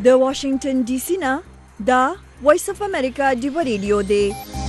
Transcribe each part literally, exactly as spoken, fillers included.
د واشنگټن ډي سي نه دا وایس اف امریکا ډیو ریډیو دی.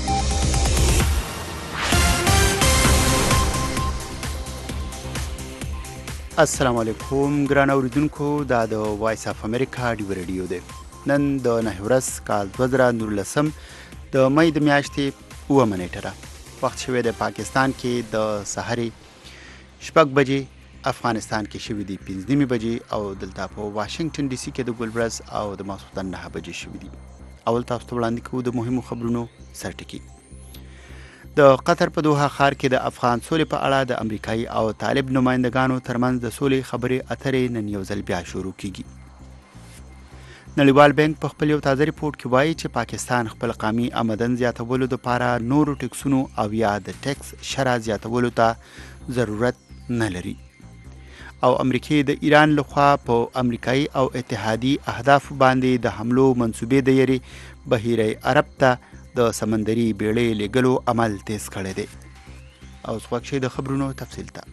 السلام علیکم ګران اوریدونکو، دا د وایس اف امریکا ډیو ریډیو دی. نن د نهه ورځ کال دوه زره نولسم د مې د میاشتې اوومه نیټه ده. وخت شوی د پاکستان کې د سحرې شپږ بجې، افغانستان کې شوي دي پنځه نیمې بجې او دلته په واشنگټن ډي سي کې د ګلبرز او د ماسخوتن نهه بجې شوي دي. اول تاسو ته وړاندې کوو د مهمو خبرونو سرټکي. د قطر په دوحه ښار کې د افغان سولې په اړه د امریکایي او طالب نمایندګانو ترمنځ د سولې خبرې اترې نن یو ځل بیا شروع کیږي. نړیوال بانک په خپل یو تازه ریپورت کې وایي چې پاکستان خپل قومي آمدن زیاتولو لپاره نورو ټکسونو او یا د ټکس شرح زیاتولو ته ضرورت نه لري او امریکای د ایران لخوا په امریکایي او اتحادي اهداف باندې د حملو منسوبې د یری بحیره عرب ته د سمندري بیړۍ لګلو عمل تیز کړی دی. او څوک شي د خبرونو تفصیل ته.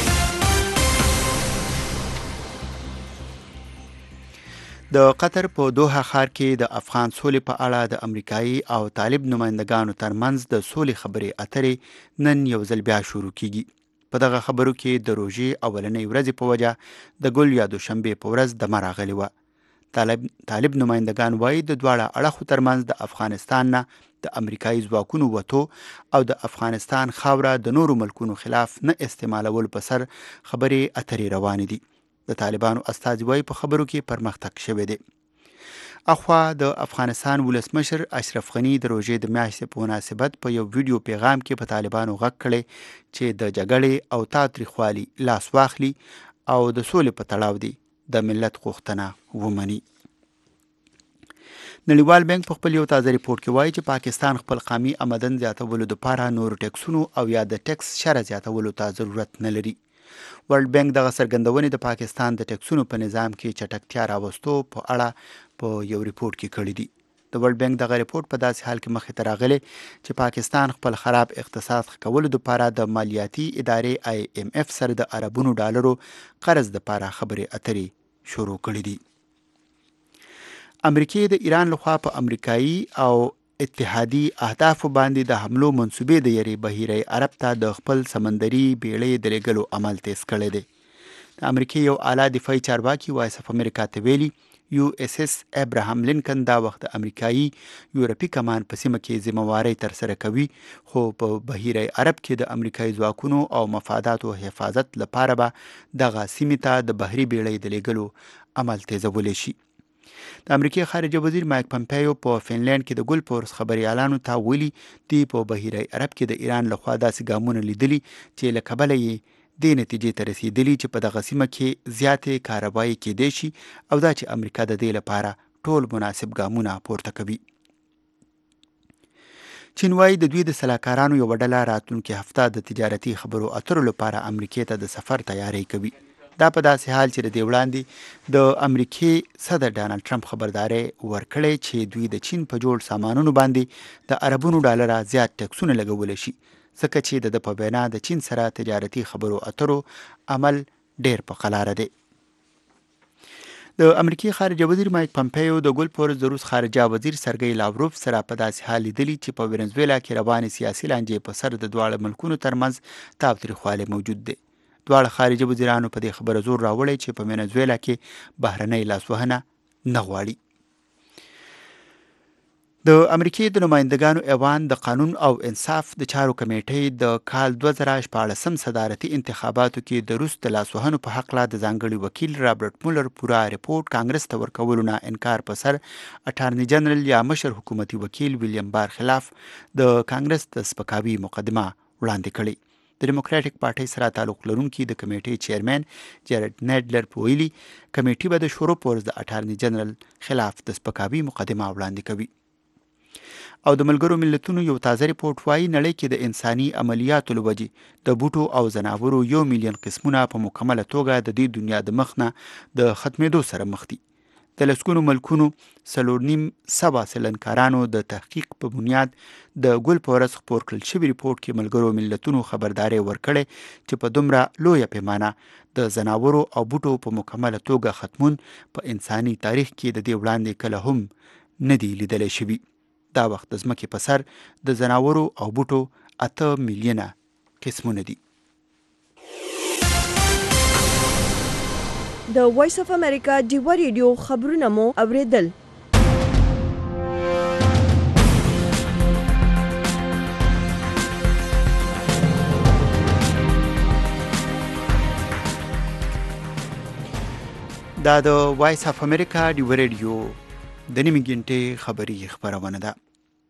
د قطر په دوحه ښار کې د افغان سولې په اړه د امریکایي او طالب نمایندګانو ترمنځ د سولې خبرې اترې نن یو ځل بیا شروع کیږي. په دغه خبرو کې د روژې اولنۍ ورځې په وجه د ګل یا دوشنبې په ورځ دمه راغلې وه. طالب, طالب نمایندګان وایي د دواړه اړخو ترمنځ د افغانستان نه د امریکایي ځواکونو وتو او د افغانستان خاوره د نورو ملکونو خلاف نه استعمالول په سر خبرې اترې روانې دي. د طالبانو استازي وایي په خبرو کې پرمختګ شوی دی. اخوا د افغانستان ولسمشر اشرف غني د روژې د میاشتې په مناسبت په یو ویډیو پیغام کې په طالبانو غږ کړی چې د جګړې او تاوتریخوالي لاس واخلي او د سولې په تړاو دی د ملت غوښتنه ومني. نړیوال بانک په خپل یو تازه ریپورت کې وایي چې پاکستان خپل قومي آمدن زیاتولو لپاره نور ټکسونو او یا د ټکس شرح زیاتولو ته ضرورت نه لري. ورلد بانک دغه څرګندونې د پاکستان د ټکسونو په نظام کې چټکتیا راوستو په اړه په یو ریپورت کې کړی دی. د ورلد بانک دغه ریپورت په داسې حال کې مخې ته راغلی چې پاکستان خپل خراب اقتصاد ښه کولو لپاره د مالیاتي ادارې آی ایم اف سره د اربونو ډالرو قرض لپاره خبرې اترې شروع کړي دي. امریکای د ایران لخوا په امریکایي او اتحادي اهدافو باندې د حملو منسوبې د یری بحیره عرب ته د خپل سمندري بیړۍ د لګلو عمل تیز کړی دی. د امریکای یو اعلی دفاعي چارواکي وایس اف امریکا ته ویلي یو اس اس ابراهام لینکن دا وخت د امریکایي یورپي کمان په سیمه کې ذمہواری تر سره کوي، خو په بحیره عرب کې د امریکایي ځواکونو او مفاداتو حفاظت لپاره به دغه سیمې ته د بحري بیړۍ د لګلو عمل تیزولی شي. د امریکای خارجه وزیر مایک پمپیو په فنلند کې د ګل پورس خبريالانو ته ویلي دی په بحیره عرب کې د ایران لخوا داسې ګامونه لیدلي چې له کبله یې دې نتیجې ته رسیدلي چې په دغه سیمه کې زیاتې کاروایی کېدای شي او دا چې امریکا د دې لپاره ټول مناسب ګامونه پورته کوي. چین وایي د دوی د سلاکارانو یو ډله راتلونکي هفته د تجارتي خبرو اترو لپاره امریکای ته د سفر تیاری کوي. دا په داسې حال چې د دې وړاندې د امریکای صدر ډانلډ ټرمپ خبرداري ورکړې چې دوی د چین په جوړ سامانونو باندې د اربونو ډالر زیات ټکسونه لګول شي، ځکه چې د په بنا د چین سره تجارتي خبرو اترو عمل ډیر په قلاره دی. د امریکای خارجه وزیر مایک پمپیو د ګل پورس د روس خارجه وزیر سرګی لاوروف سره په داسې حال لیدلی چې په وینزویلا کې روانې سیاسي لانجې په سر د دواړو ملکونو ترمنځ تاوتریخوالی موجود دی. دواړه خارجه وزیرانو په دې خبره زور راوړی چې په وینزویلا کې بهرنۍ لاسوهنه نه غواړي. د امریکای د نمایندګانو ایوان د قانون او انصاف د چارو کمیټې د کال دوه زره شپاړسم صدارتي انتخاباتو کې د روس د لاسوهنو په حق لا د ځانګړي وکیل رابرټ مولر پوره ریپورت کانګرس ته ورکولو نه انکار په سر اټارنی جنرال یا مشر حکومتي وکیل ویلیام بار خلاف د کانګرس د سپکاوي مقدمه وړاندې کړې. د ډیموکراټیک پارټۍ سره تعلق لرونکي د کمیټې چیرمن جیرد نیډلر په ویلي کمیټې به د شورو پورس د اټارنی جنرال خلاف د سپکاوي مقدمه وړاندې کوي. او د ملګرو ملتونو یو تازه ریپورت وایي نړۍ کې د انساني عملیاتو لوجې د بوټو او ځناورو یو میلیون قسمونه په مکمله توګه د دې دنیا د مخ نه د ختمېدو سره مخ دي. د لسګونو ملکونو څلور نیم سوه څېړنکارانو د تحقیق په بنیاد د ګل په ورځ خپور کړل شوي ریپورټ کې ملګرو ملتونو خبرداری ورکړی چې په دومره لویه پیمانه د ځناورو او بوټو په مکمله توګه ختمون په انساني تاریخ کې د دې وړاندې کله هم نه دی لیدلی شوي. دا وخت د ځمکې په سر د ځناورو او بوټو اته میلیونه قسمونه دي. د وایس اف امریکا ډیوه ریډیو خبرونه مو اوریدل. دا د وایس اف امریکا ډیوه ریډیو د نیمې ګنټې خبري خبرونه ده.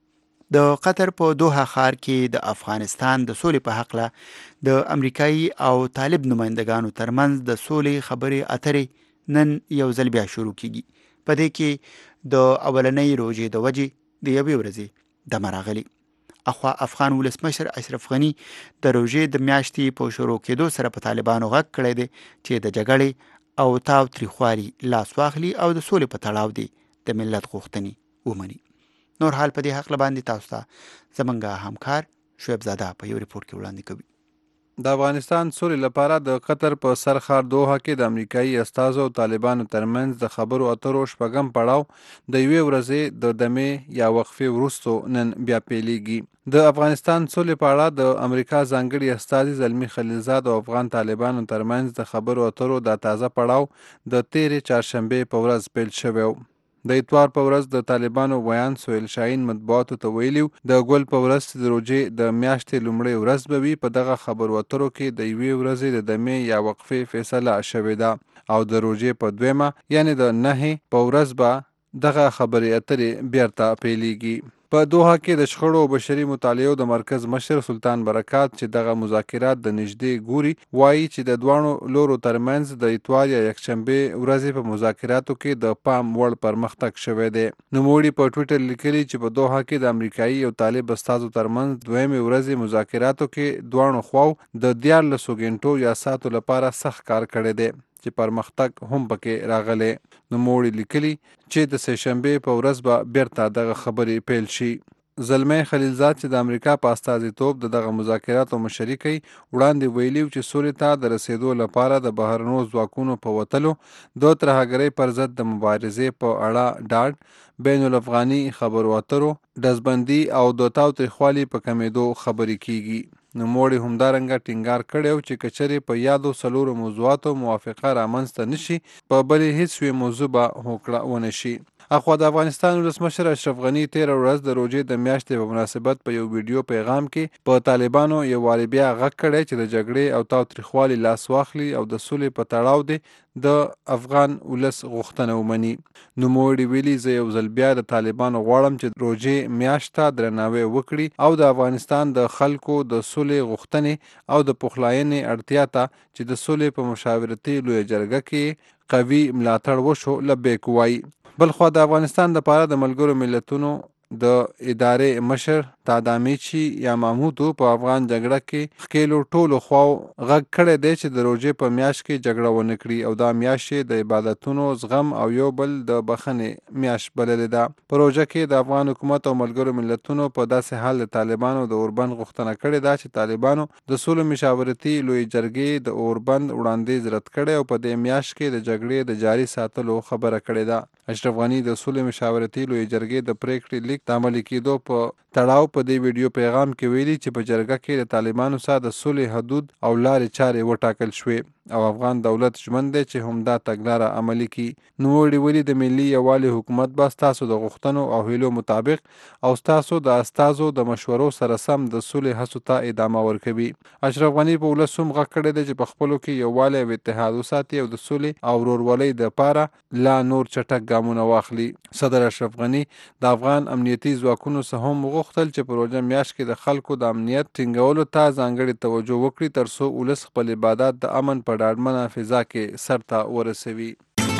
د قطر په دوحه ښار کې د افغانستان د سولې په هکله د امریکایي او طالب نمایندګانو ترمنځ د سولې خبرې اترې نن یو ځل بیا شروع کیږي. په دې کې د اولنۍ روژې د وجې د یوې ورځې دمه راغلي. اخوا افغان ولسمشر اشرف غني د روژې د میاشتې په شروع کېدو سره په طالبانو غږ کړی دی چې د جګړې او تاو تریخوالي لاس واخلي او د سولې په تړاو دی د ملت غوښتنې ومني. نور حال په دې حق باندې تاسو ته زمونږ همکار شعیب زاده په یو ریپورت کې وړاندې کوي. د افغانستان سولې لپاره د قطر په سرخار دوحه کې د امریکایي استازو او طالبانو ترمنځ د خبرو اترو شپږم پړاو د یوې ورځې د دمې یا وقفې وروستو نن بیا پیلېږي. د افغانستان سولې په اړه د امریکا ځانګړي استازي زلمي خلیلزاد او افغان طالبانو ترمنځ د خبرو اترو د تازه پړاو د تېرې چهارشنبې په ورځ پیل شوی و. د اتوار په ورځ د طالبانو ویان سهیل شاهین مطبوعاتو ته ویلي د ګل په ورځ د روژې د میاشتې لومړۍ ورځ به وي. په دغه خبرو اترو کې د یوې ورځې د دمې یا وقفې فیصله شوې ده او د روژې په دویمه یعنې د نهې په ورځ به دغه خبرې اترې بیرته پیلېږي. په دوحه کې د شخړو او بشري مطالعو د مرکز مشر سلطان برکات چې دغه مذاکرات د نږدې ګوري وایي چې د دواړو لورو ترمنځ د اتوار یا یکشنبې ورځې په مذاکراتو کې د پام وړ پرمختګ شوی دی. نوموړي په ټویټر لیکلي چې په دوحه کې د امریکایي او طالب استازو ترمنځ دویمې ورځې مذاکراتو کې دواړو خواو د دیارلسو ګنټو یا ساعتو لپاره سخت کار کړی دی چې پرمختګ هم پکې راغلی. نوموړي لیکلي چې د سه شنبې په ورځ به بیرته دغه خبرې پیل شي. زلمی خلیلزاد چې د امریکا په استازیتوب د دغه مذاکراتو مشري کوي وړاندې ویلي چې سولې ته د رسېدو لپاره د بهرنیو ځواکونو په وتلو د ترهګرۍ پر ضد د مبارزې په اړه ډاډ بین الافغاني خبرو اترو ډزبندي او د تاو تریخوالي په کمېدو خبرې کیږي. نوموړي همدارنګه ټینګار کړی و چې که چېرې په یادو څلورو موضوعاتو موافقه رامنځته نه شي په بلې هېڅ یوې موضوع به هوکړه ونه شي. اخوا د افغانستان ولسمشر اشرف غني تېره ورځ د روژې د میاشتې په مناسبت په یو ویډیو پیغام کې په طالبانو یو وارې بیا غږ کړی چې د جګړې او تاو تریخوالي لاس واخلي او د سولې په تړاو دی د افغان ولس غوښتنه ومني. نوموړي ویلي زه یو ځل بیا د طالبانو غواړم چې روژې میاشت ته درناوی وکړي او د افغانستان د خلکو د سولې غوښتنې او د پخلاینې اړتیا ته چې د سولې په مشاورتي لویه جرګه کې قوي ملاتړ وشو لبیک وایي. بلخوا د افغانستان لپاره د ملګرو ملتونو د ادارې مشر تادامیچی یا محمودو په افغان جګړه کې ښکېلو ټولو خواو غږ کړی دی چې د روژې په میاشت کې جګړه ونه کړي او دا میاشت د عبادتونو زغم او یو بل د بخښنې میاشت بللې ده. په روژه کې د افغان حکومت او ملګرو ملتونو په داسې حال د طالبانو د اوربند غوښتنه کړې ده چې طالبانو د سولې مشاورتي لویې جرګې د اوربند وړاندیز رد کړی او په دې میاشت کې د جګړې د جاري ساتلو خبره کړې ده. اشرف غني د سولې مشاورتي لویې جرګې د پریکړې لیک د عملي کېدو په تړاو په دې ویډیو پیغام کې ویلي چې په جرګه کې د طالبانو سره د سولې حدود او لارې چارې وټاکل شوې او افغان دولت ژمن دی چې همدا تګلاره عملي کړي. نوموړي ویلي د ملي یووالي حکومت به ستاسو د غوښتنو او هیلو مطابق او ستاسو د استازو د مشورو سره سم د سولې هڅو ته ادامه ورکوي. اشرف غني په ولس هم غږ کړی دی چې په خپلو کې یووالی او اتحاد وساتي او د سولې او ورورولۍ دپاره لا نور چټک ګامونه واخلي. صدر اشرف غني د افغان امنیتي ځواکونو څخه هم وغوښتل چې په روژه میاشت کې د خلکو د امنیت ټینګولو ته ځانګړې توجه وکړي ترڅو ولس خپل عبادات د امن په ډاډمنه فضا کې سرته ورسوي.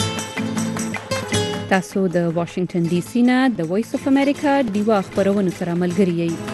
تاسو د واشنگټن ډي سي نه د وایس اف امریکا ډیوا خبرونو سره ملګري یئ.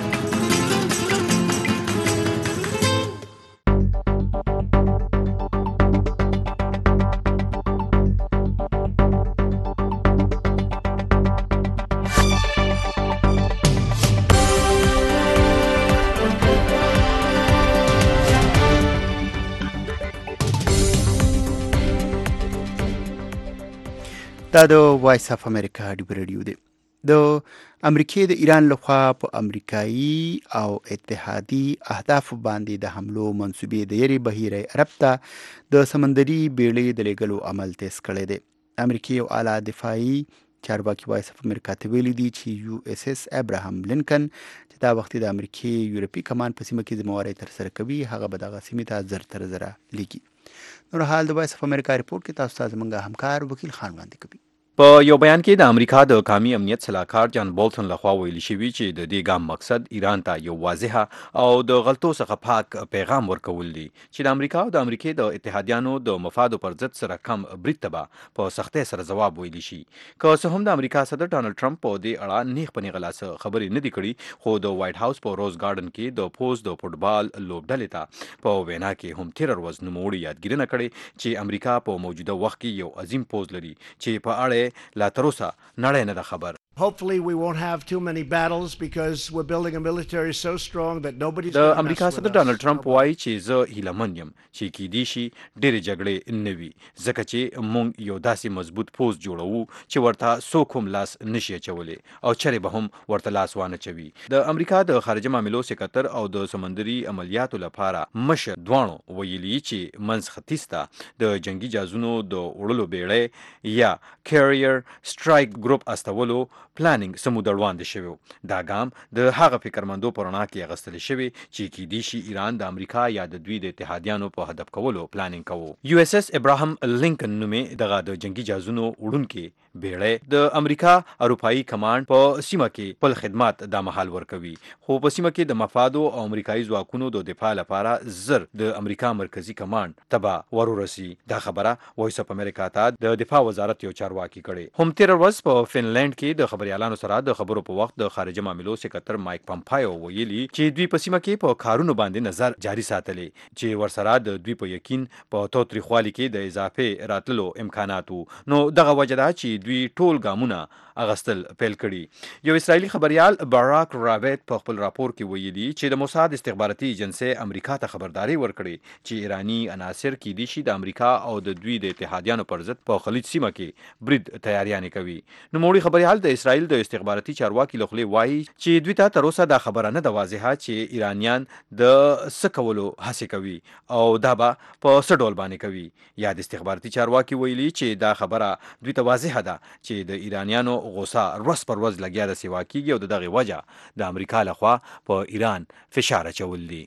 دا د وایس اف امریکا ډیو رادیو دی. د امریکې د ایران لخوا په امریکایي او اتحادي اهدافو باندې د حملو منسوبې د یری بهیره عرب ته د سمندري بیړۍ د لېږلو عمل تیز کړی دی. امریکې یو اعلی دفاعي چارواکي وایس اف امریکا ته ویلي دي چې یو اس اس ابراهام لینکن چې دا وخت د امریکې یورپي کمان په سیمه کې ذمہواري ترسره کوي هغه به دغه سیمې ته زر تر زره لیږي. نور حال د وایس اف امریکا ریپورت کې تاسو ته زموږ همکار وکیل خان وړاندې کوي. په یو بیان کې د امریکا د قومي امنیت صلاحکار جان بولټن لخوا ویل شوی چې د دې ګام مقصد ایران ته یو واضحه او د غلطو څخه پاک پیغام ورکول دي چې د امریکا او د امریکې د اتحادیانو د مفادو پر ضد سره کم برید ته په سختۍ سره جواب ویلی شي. که څه هم د امریکا صدر ډانلډ ټرمپ په دې اړه نیغ په نیغه لاس خبرې نه دي کړي، خو د وایټ هاوس په روز ګارډن کې د پوز د فوټبال لوبډلې ته په وینا کې هم تیر ورځ نوموړي یادګیرنه کړې چې امریکا په موجوده وخت کې یو عظیم پوز لري چې په اړه لا تر اوسه نړۍ نه ده خبر. Hopefully we won't have too many battles because we're building a military so strong that nobody's د امریکا صدر ډانلډ ټرمپ وایي چې زه هیلهمن یم چې کیدی شي ډېرې جګړې نه وي ځکه چې موږ یو داسې مضبوط پوز جوړوو چې ورته څوک هم لاس نشي اچولی او چرې به هم ورته لاس وانه چوي. د امریکا د خارجه معاملو سکرتر او د سمندري عملیاتو لپاره مشر دواړو ویلي چې منځ ختیځ ته د جنگي جهازونو د وړلو بیړۍ یا کیریر سټرایک ګروپ استولو پلانینګ سمود روان شوی. دا ګام د هغه فکرمندو په رڼا کې اغستل شوی چې کیدی شي ایران د امریکا یا د دوی د اتحادیانو په هدف کولو پلانینګ کوو. یو اس اس ابراهام لینکن نومې دغه د جنگي جهازونو وړونکي بیړۍ د امریکا اروپایي کمانډ په سیمه کې خپل خدمات د مهال ورکوي، خو په سیمه کې د مفادو او امریکایي ځواکونو د دفاع لپاره زر د امریکا مرکزی کمانډ تبا ورورسي. دا خبره وایس اف امریکا ته د دفاع وزارت یو چارواکي کړي. هم تیر ورځ په فنلند کې د خبريالانو سره د خبرو په وخت د خارجه معاملو سکرتر مایک پمپایو ویلي چې دوی په سیمه کې په کارونو باندې نظر جاري ساتلی چې ورسره د دوی په یقین په توتریخوالي کې د اضافه راتللو امکاناتو. نو دغه وجه ده چې دوی ټول ګامونه اغستل پیل کړي. یو اسرائیلي خبريال باراک راویت په خپل راپور کې ویلي چې د موساد استخباراتي ایجنسی امریکا ته خبرداري ورکړي چې ایرانی عناصر کې دي شي د امریکا او د دوی د اتحادیانو پر ضد په خلیج سیمه کې برید تیاریانې کوي. نو موړي خبريال د اسرائیل د استخباراتي چارواکي لخوا وایي چې دوی ته تر اوسه دا خبره نه ده واضحه چې ایرانیان د سکولو هڅه کوي او دا به په څه ډول باندې کوي. یا د استخباراتي چارواکي ویلي چې دا خبره دوی ته واضحه ده چې د ایرانیانو غوسه ورځ پر ورځ لګیا د سیوا کیږي او د دغه وجه د امریکا لخوا په ایران فشار اچول دي.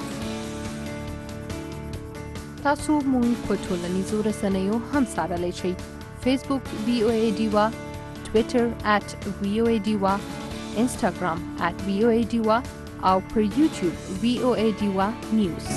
تاسو مونږ په ټولنیزو رسنیو هم څارلی شئ. فیسبوک وی او ای ډیوا، ټویټر ات وی او ای ډیوا، انسټاګرام ات وی او ای ډیوا او پر یوټیوب وی او ای ډیوا نیوز.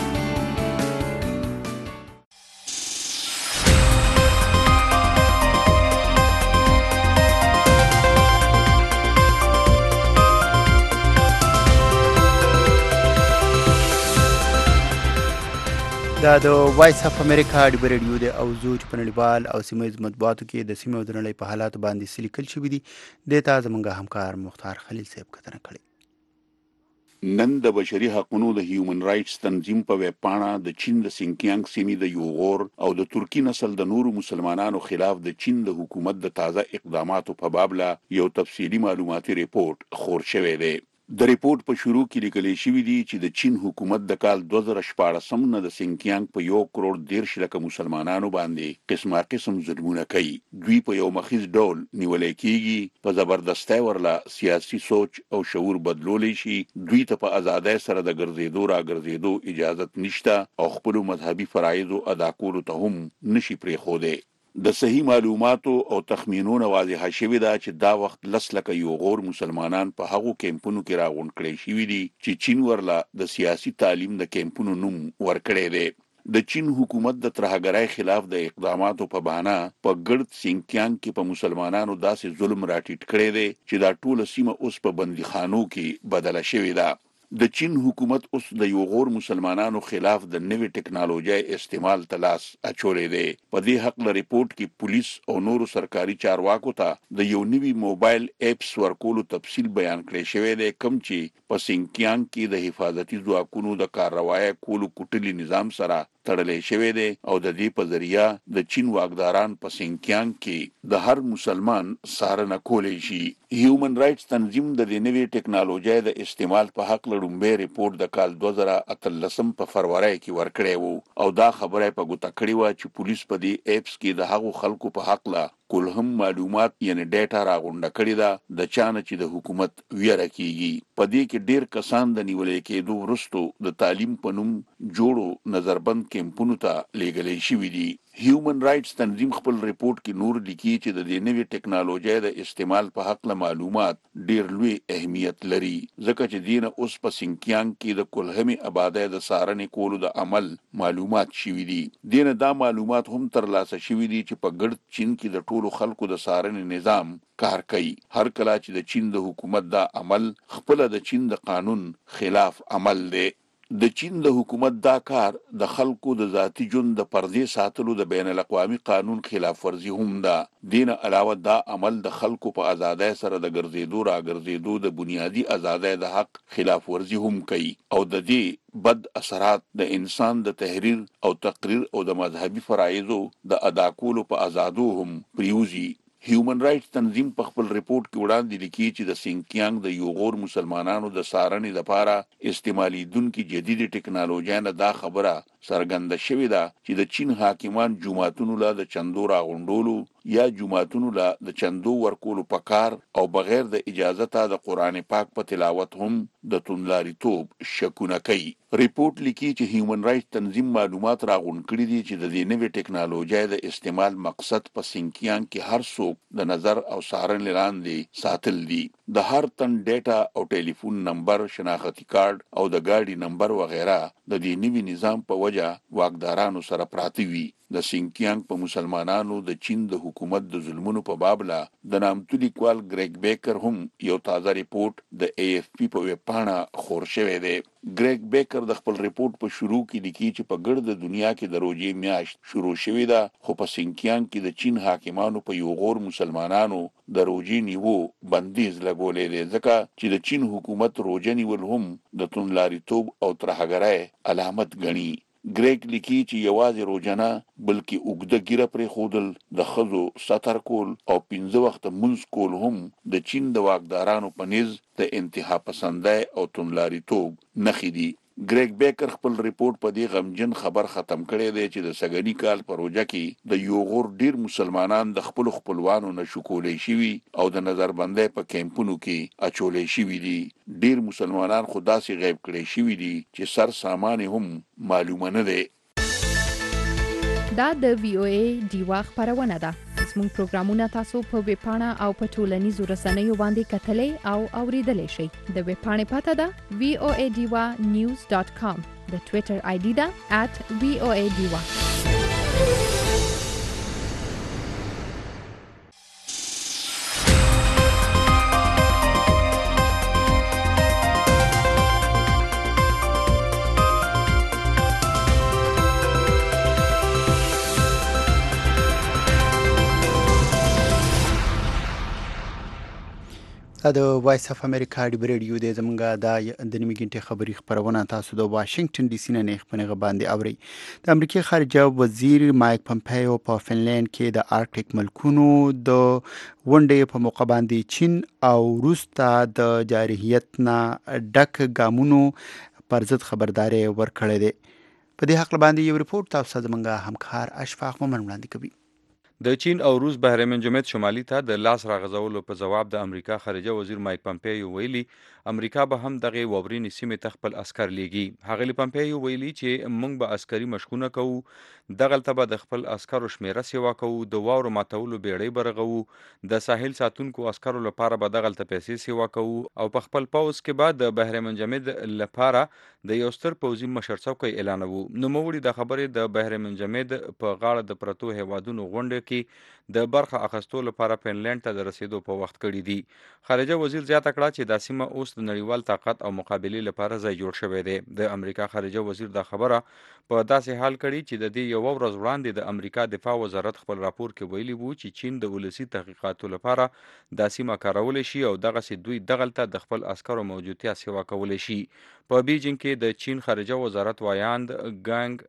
دا د وایس اف امریکا ډیو رادیو دی او زه چې په نړیوال او سیمه ییز مطبوعاتو کې د سیمې او د نړۍ په حالاتو باندې څه لیکل شوي دي دې ته زموږ همکار مختار خلیل صاحب کتنه کړې. نن د بشري حقوقو د هیومن رائټس تنظیم په ویب پاڼه د چین د سینکیانګ سیمې د یوغور او د ترکی نسل د نورو مسلمانانو خلاف د چین د حکومت د تازه اقداماتو په باب لا یو تفصیلی معلوماتي ریپورت خور شوی دی. د ریپورت په شروع کې لیکل شوی دی چې د چین حکومت د کال دوه زره شپاړس نه د سینکیانګ په یو کروڑ دیرش لکه مسلمانانو باندې قسمه قسم ظلمونه کوي. دوی په یو مخیز ډول نیول کېږي، په زبردستۍ ورله سیاسي سوچ او شعور بدلولی شي، دوی ته په ازادۍ سره د ګرځېدو را ګرځېدو اجازت نشته او خپل مذهبي فرایض ادا کولو ته هم نشي پرېښودی. د صحیح معلوماتو او تخمینونو واضحه شوې ده چې دا وخت لس لکه یوغور مسلمانان په هغو کیمپونو کې راغونډ کړي شوي دي چې چین ورله د سیاسي تعلیم د کیمپونو نوم ورکړی دی. د چین حکومت د ترهګرۍ خلاف د اقداماتو په بهانه په ګرد سینکیانګ کې په مسلمانانو داسې ظلم راټیټ کړی دی چې دا ټوله سیمه اوس په بندیخانو کې بدله شوې ده. د چین حکومت اوس د یوغور مسلمانانو خلاف د نوې ټکنالوژي استعمال ته لاس اچولی دی. په دې حق له ریپورت کې پولیس او نورو سرکاري چارواکو ته د یو نوي موبایل اپس ورکولو تفصیل بیان کړی شوی دی، کوم چې په سینکیانګ کې د حفاظتي ځواکونو د کارروایي کولو کوټلي نظام سره تړلې شوی دی او د دې په ذریعہ د چین واکداران په سینکیانګ کې د هر مسلمان څارنه کولی شي. هیومن رائټس تنظیم د دې نوې ټکنالوژي د استعمال په حق لړومبه ریپورت د کال دوه زره اتلسم په فروری کې ورکړی وو او دا خبره په ګوته کړې و چې پولیس په دې ایپس کې د هغو خلکو په حق لا کول هم معلومات یعنی ډیټا راغونډه کړې ده د چانه چې د حکومت ویره کیږي. په دې کې ډیر کسان د نیولې کېدو وروسته د تعلیم په نوم جوړو نظربند کیمپونو ته لیږلې شوي دي. هیومن رائټس تنظیم خپل ریپورت کې نور لیکي چې د دې نوې ټکنالوژي د استعمال په حق له معلومات ډیر لوی اهمیت لري ځکه چې دینه اوس په سینکیانګ کې د کلهمي آبادی د سارنې کولو د عمل معلومات شوي دي. دینه دا معلومات هم ترلاسه شوي دي چې په ګرد چین کې د ټولو خلکو د سارنې نظام کار کوي. هر کله چې د چین د حکومت دا عمل خپل د چین د قانون خلاف عمل دی. د چین د حکومت دا کار د خلکو د ذاتی ژوند د پردې ساتلو د بین الاقوامي قانون خلاف ورزي هم ده. دین علاوه دا عمل د خلکو په ازادۍ سره د ګرځېدو را ګرځېدو د بنیادی ازادۍ د حق خلاف ورزي هم کوي او د دې بد اثرات د انسان د تحریر او تقریر او د مذهبي فرایضو د ادا کولو په آزادو هم پریوزي. هیومن رائټس تنظیم په خپل ریپورت کې وړاندې لیکي چې د سینکیانګ د یوغور مسلمانانو د سارنې لپاره استعمالیدونکو جدید ټکنالوژي نه دا خبره څرګنده شوې ده چې د چین حاکمان جماعتونو لا د چندو راغونډولو یا جماعتونو لا د چندو ورکولو په کار او بغیر د اجازه ته د قرآن پاک په تلاوت هم د توندلاریتوب شکونه کوي. ریپورت لیکي چې هیومن رائټس تنظیم معلومات راغونډ کړي دي چې د دې نوې ټکنالوژي د استعمال مقصد په سینکیانګ کې هر څوک د نظر او څارنې لاندې ساتل دي. د هر تن ډیټا او ټلیفون نمبر، شناختی کارت او د ګاډي نمبر وغیرہ د دې نوي نظام په وجه واکدارانو سره پراته وي. د سینکیانګ په مسلمانانو د چین د حکومت د ظلمونو په باب لا د نامتو لیکوال ګریګ بیکر هم یو تازه ریپورت د ای اف پی په ویب پاڼه خور شوی دی. ګریګ بیکر د خپل ریپورت په شروع کې لیکي چې په ګرد دنیا کې د روزې میاشت شروع شوې ده خو په سینکیانګ کې د چین حاکمانو په یو غور مسلمانانو د روزې نیو بندیز لګولې دی ځکه چې د چین حکومت روزه نیول هم د توندلاریتوب او ترهګرۍ علامت ګڼي. ګریګ لیکي چې یوازې روزانه بلکې اوږده ګیره پرې خودل د ښځو ستر کول او پنځه وخته منځ کول هم د چین د واکدارانو په نيز د انتها پسندۍ او توندلاریتوب نښې دي. ګریګ بیکر خپل ریپورت په دې غمجن خبر ختم کړی دی چې د سګنی کال په روزه کې د یو غور ډیر مسلمانان د خپل خپلوانو نشو کولای شي او د نظربندۍ په کیمپونو کې اچولې شي دي. ډیر مسلمانان خدا سي غیب کړي شي دي چې سر سامان هم معلومه نه دي. دا د وی او ای دیوا خبرونه ده. زموږ پروګرامونه تاسو په ویب پاڼه او په ټولنیزو رسنیو باندې کتلای او اوریدلای شئ. د ویب پاڼې پته ده وی او ای دیوا نیوز ډاټ کام. د ټوئیټر آی ډي ده ات وی او ای دیوا. د وایس اف امریکا د ریډیو د زمونږه د د نیمه غنټې خبري خبرونه تاسو د واشنگټن ډي سي نه نه خبرونه باندې اوري. د امریکای خارجه وزیر مایک پمپیو په فنلند کې د آرکټیک ملکونو د ونډې په موقع باندې چین او روس ته د جارحیت نه ډک ګامونو پر ضد خبرداري ورکړې ده. په دې حق باندې یو ریپورت تاسو زمونږه همکار اشفاق مومن وړاندې کوي. د چین او روس بحرمن جمعیت شمالي ته د لاس راغځولو په جواب د امریکا خارجه وزیر مایک پمپیو ویلي امریکا به هم دغه وورینی سیمه ته خپل عسكر لیږي. هغه پمپیو ویلي چې موږ به عسکري مشقونه کوو، دغلته به د خپل عسکرو شمیره سیوا کوو، د واورو ماتولو بیړۍ برغو، د ساحل ساتونکو عسکرو لپاره به دغلته پیسې سیوا کوو او په خپل پوز کې به د بحرمن جمعیت لپاره د یو ستر پوځي مشرڅوکۍ اعلانوو. نو موړي د خبرې د بحرمن جمعیت په غاړه د پرتو هیوادونو غونډه کې د برخه اخستو لپاره فنلند ته د رسیدو په وخت کړی دی. خارجه وزیر زیاته کړه چې د سیمه اوس د نړیوال طاقت او مقابلې لپاره ځای جوړ شوی دی. د امریکا خارجه وزیر دا خبره په داسې حال کړي چې د دې یو ورځ وړاندې د امریکا دفاع وزارت خپل راپور کې ویلي وو چې چین د ولسی تحقیقاتو لپاره د سیمه کارول شي او دغه سي دوی دغلته د خپل عسکرو موجودیت سیوا کول شي. په بیجینګ کې د چین خارجه وزارت وایاند ګانګ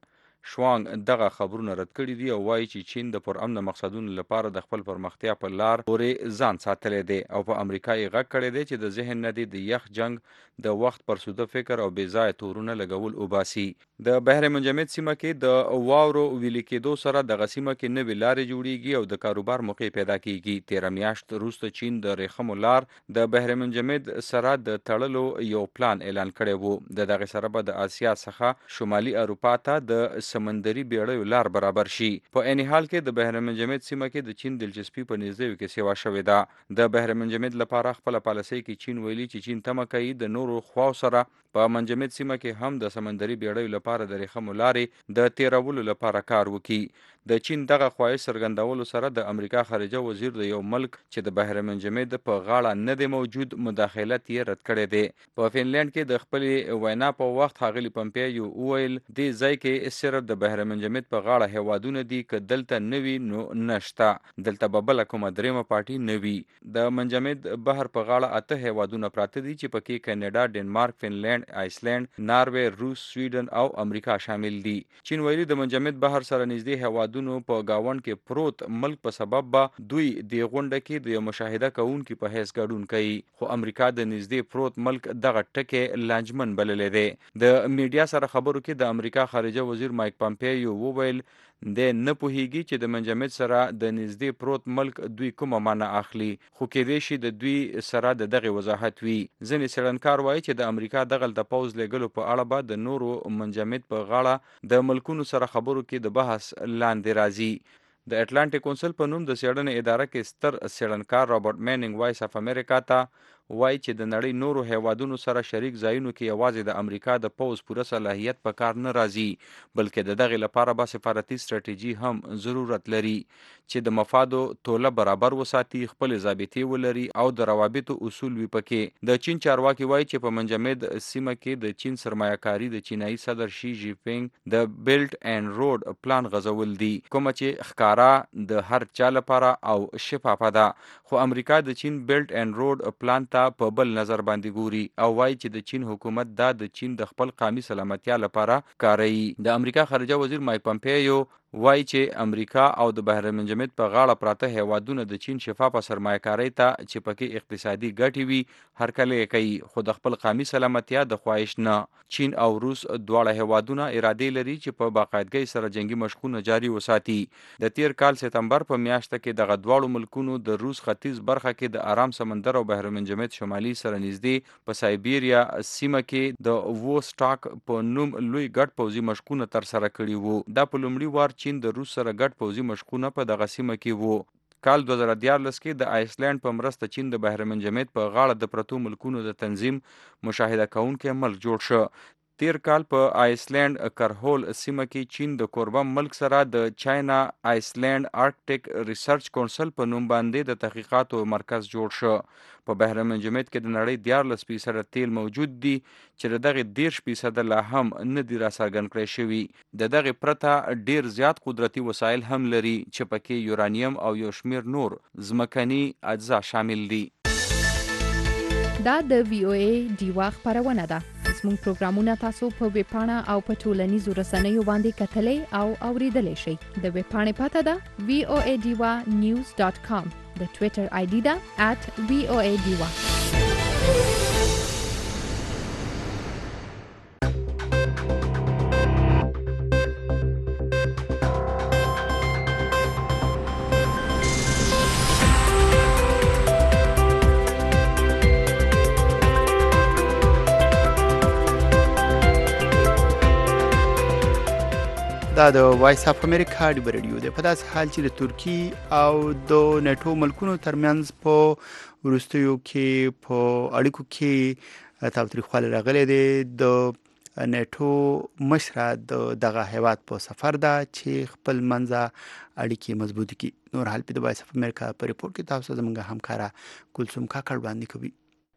شوانګ دغه خبرونه رد کړي دي او وایي چې چین د پرامن مقصدونو لپاره د خپل پرمختیا په لار پورې ځان ساتلی دی او په امریکا یې غږ کړی دی چې د ذهن نه دی د یخ جنگ د وخت پر سوده فکر او بې ځایه تورونه لګول وباسي. د بحر منجمد سیمه کې د واورو ویلي کېدو سره دغه سیمه کې نوې لارې جوړیږي او د کاروبار موقع پیدا کیږي. تیره میاشت وروسته چین د ریخمو لار د بحر منجمد سره د تړلو یو پلان اعلان کړی وو. د دغه سره به د آسیا څخه شمالي اروپا ته د سمندري بیړیو لار برابر شي. په عین حال کې د بحر منجمد سیمه کې د چین دلچسپي په نږدې کې سیوا شوې ده. د بحر منجمد لپاره خپل پالیسۍ کې چین ویلي چې چین تمه کوي د نورو خواو سره په منجمد سیمه کې هم د سمندري بیړیو لپاره د ریخمو لارې د تیرولو لپاره کار وکړي. د چین دغه خواهش څرګندولو سره د امریکا خارجه وزیر د یو ملک چې د بحر منجمد په غاړه نه دی موجود مداخلت یې رد کړی دی. په فنلند کې د خپلې وینا په وخت ښاغلي پمپیو وویل دې ځای کې صرف د بحر منجمد په غاړه هیوادونه دي که دلته نه وي نو نشته، دلته به بله کومه درېیمه پارټي نه وي. د منجمد بحر په غاړه اته هیوادونه پراته دي چې پکې کاناډا، ډنمارک، فنلند، آیسلند، ناروې، روس، سویډن او امریکا شامل دي. چین ویلي د منجمد بحر سره نږدې هیوادونو په گاوند کې پروت ملک په سبب به دوی د غونډه کې د یو مشاهده کوونکي په حیث ګډون کوي، خو امریکا د نږدې پروت ملک دغه ټکی لانجمن بللی دی. د میډیا سره خبرو کې د امریکا خارجه وزیر مایک پمپیو وویل د نه پوهیږي چې د منجمد سره د نږدې پروت ملک دوی کومه معنا اخلي، خو کېدای شي د دوی سره د دغه وضاحت وي. ځینې څېړنکار وایي چې د امریکا دغه د پوز لګلو په اړه به د نورو منجمد په غاړه د ملکونو سره خبرو کې د بحث لاندې راځي. د اټلانټیک کونسل په نوم د څېړنې اداره کې ستر څېړنکار رابرټ میننګ وایس اف امریکا ته وایي چې د نړۍ نورو هیوادونو سره شریک ځایونو کې یوازې د امریکا د پوز پوره صلاحیت په کار نه راځي، بلکې د دغې لپاره به سفارتي ستراتیژي هم ضرورت لري چې د مفادو توله برابر وساتي، خپل ضابطې ولري او د روابطو اصول وي پکې. د چین چارواکي وایي چې په منجمد سیمه کې د چین سرمایه‌کاري د چینایي صدر شي جی پینګ د بیلټ اینډ روډ پلان غځول دي، کومه چې ښکارا د هر چا لپاره او شفافه ده. خو امریکا د چین بیلټ اینډ روډ پلان په بل نظر باندې ګوري او وایي چې د چین حکومت دا د چین د خپل قومي سلامتیا لپاره کاروي. د امریکا خارجه وزیر مایک پمپیو وایي چې امریکا او د بحر منجمد په غاړه پراته هیوادونه د چین شفافه سرمایه‌کارۍ ته چې پکې اقتصادي ګټې وي هرکلی یې کوي، خو د خپل قومي سلامتیا د خواهش نه. چین او روس دواړه هیوادونه ارادې لري چې په باقاعدګۍ سره جنگي مشقونه جاري وساتي. د تیر کال سپتمبر په میاشت کې دغه دواړو ملکونو د روس ختیځ برخه کې د آرام سمندر او بحر منجمد شمالي سره نږدې په سایبیریا سیمه کې د ووسټاک په نوم لوی ګډ پوځي مشقونه ترسره کړي وو. دا په لومړي وار چین د روس سره ګډ پوځي مشقونه په دغه سیمه کې وو. کال دوه زره دیارلس کې د آیسلند په مرسته چین د بحر منجمد په غاړه د پرتو ملکونو د تنظیم مشاهده کوونکی ملک جوړ شو. تیر کال په آیسلند کرهول سیمه کې چین د کوربه ملک سره د چاینا آیسلند آرکټیک ریسرچ کونسل په نوم باندې د تحقیقاتو مرکز جوړ شو. په بحر منجمد کې د نړۍ دیارلس فیصده تیل موجود دي چې دغه دیرش فیصده لا هم نه دي راڅرګند کړی شوي. د دغه پرته ډیر زیات قدرتي وسایل هم لري چې پکې یورانیم او یو شمیر نور ځمکني اجزا شامل دي. دا د وی او ای ډیوا خبرونه ده. زموږ پروګرامونه تاسو په ویب پاڼه او په ټولنیزو رسنیو باندې کتلای او اوریدلای شئ. د ویب پاڼې پته ده وی او ای ډیوا نیوز ډاٹ کام. د ټوئیټر آی ډي ده ات وی او ای ډیوا. دا د وایس اف امریکا ډیو رادیو دی. په داسې حال چې د ترکی او د نیټو ملکونو ترمنځ په وروستیو کې په اړیکو کې تاوتریخوالی راغلی دی. د نیټو مشره د دغه هیواد په سفر ده چې خپل منځه اړیکې مضبوطې کړي. نور حال په د وایس اف امریکا په ریپورت کې تاسو زموږ همکاره کلثوم کاکړ وړاندې کوي.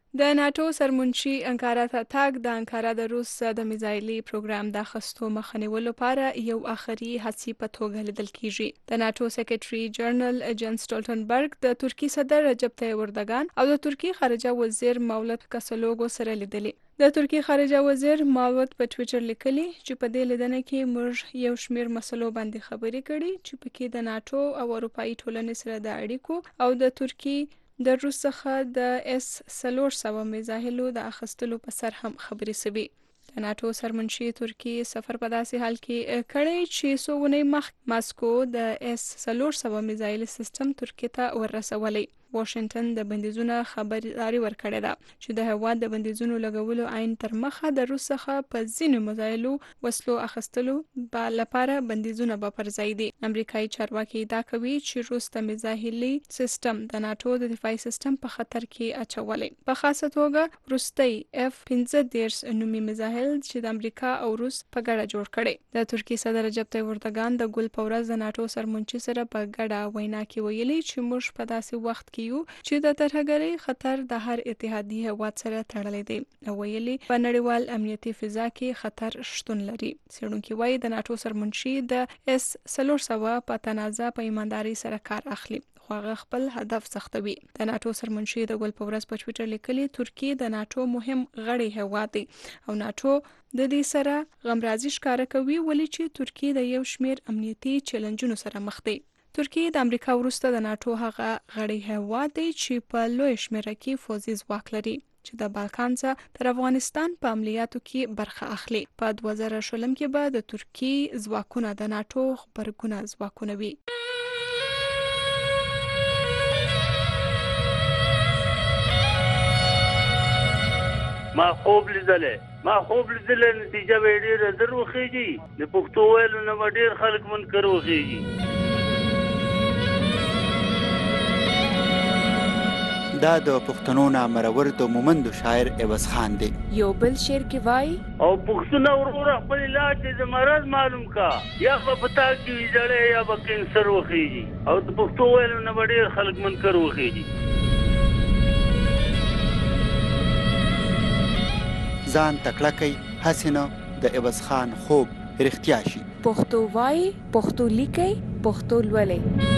د ناتو سرمنشي انکارا ته تاګ د انکارا د روس د میزایلي پروګرام د اخیستو مخه نیولو لپاره یو آخري هڅې په توګه لیدل کیږي. د ناتو سیکریټري جنرال جن سټولټنبرګ د ترکی صدر رجب طیب اردوغان او د ترکی خارجه وزیر مولود کسلوګو سره لیدلي. د ترکی خارجه وزیر مولود په ټوئیټر لیکلي چې په دې لیدنه کې موږ یو شمېر مسلو باندې خبرې کړې چې پکې د ناتو او اروپایي ټولنې سره د اړیکو او د ترکی د روس څخه د اس څلور سوه میزایلو د اخیستلو په سر هم خبرې سوي. د ناتو سرمنشي ترکی سفر په داسې حال کې کړی چې څو ونې مخکې ماسکو د اس څلور سوه میزایل سیستم ترکی ته ورسولی. واشنگټن د بندیزونو خبرداري ورکړې ده چې د هواد د بندیزونو لګولو عین تر مخه د روس څخه په ځینو میزایلو وسلو اخیستلو په لپاره بندیزونه به پر ځای دي. امریکایي چارواکي دا کوي چې روس د میزایلي سیستم د ناتو د دفاعي سیستم په خطر کې اچولې. په خاصه توګه وروستي اف پنځه دېرش نومي میزایل چې د امریکا او روس په ګډه جوړ کړي. د ترکی صدر رجب طیب اردوغان د ګل په ورځ د ناتو سرمنشي سره په ګډه وینا کې ویلي چې موږ په داسې وخت کیو چې د ترهګرۍ خطر د هر اتحادي هیواد سره تړلی دی. او ویلي په نړیوال امنیتي فضا کې خطر شتون لري. څېړونکي وایي د ناتو سرمنشي د اس څلور سوه په تنازع په ایمانداري سره کار اخلي خو هغه خپل هدف سختوي. د ناتو سرمنشي د ګل په ورځ په ټوئیټر لیکلي ترکی د ناتو مهم غړی هیواد دی او ناتو د دې سره غمرازي ښکاره کوي ولې چې ترکی د یو شمېر امنیتي چیلنجونو سره مخ دی. ترکی د امریکا وروسته د ناتو هغه غړی هیواد دی چې په لوی شمېره کې فوځي ځواک لري چې د بالکان څخه تر افغانستان په عملیاتو کې برخه اخلي. په دوه زره شلم کې به د ترکی ځواکونه د ناتو خبرګونه ځواکونه وي. ما خوب لیدلې ما خوب لیدلې نتیجه به ډېره زر وخیږي. د پښتو ویلو نه به ډېر خلک منکر وخیږي. دا د پښتنو نامرور د مومندو شاعر عوض خان دی. یو بل شعر کې وای او پښتون ورور خپل علاج د مرض معلوم کا یا په پتا کې جړې یا په کینسر وخیږي او د پښتو ویلو نه ډېر خلک منکر وخیږي. ځان تکړه کوي حسینه د عوض خان خوب رښتیا شي. پښتو وای پښتو لیکي پښتو لولي.